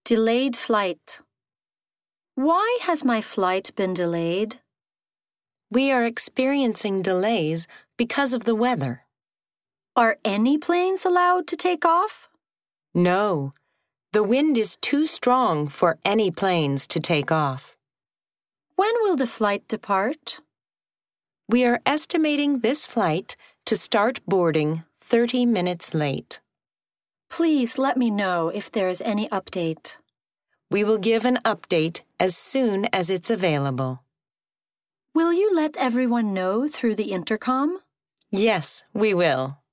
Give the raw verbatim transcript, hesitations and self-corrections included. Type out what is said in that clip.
Delayed flight. Why has my flight been delayed? We are experiencing delays because of the weather. Are any planes allowed to take off? No, the wind is too strong for any planes to take off. When will the flight depart? We are estimating this flight to start boarding thirty minutes late. Please let me know if there is any update. We will give an update as soon as it's available. Will you let everyone know through the intercom? Yes, we will.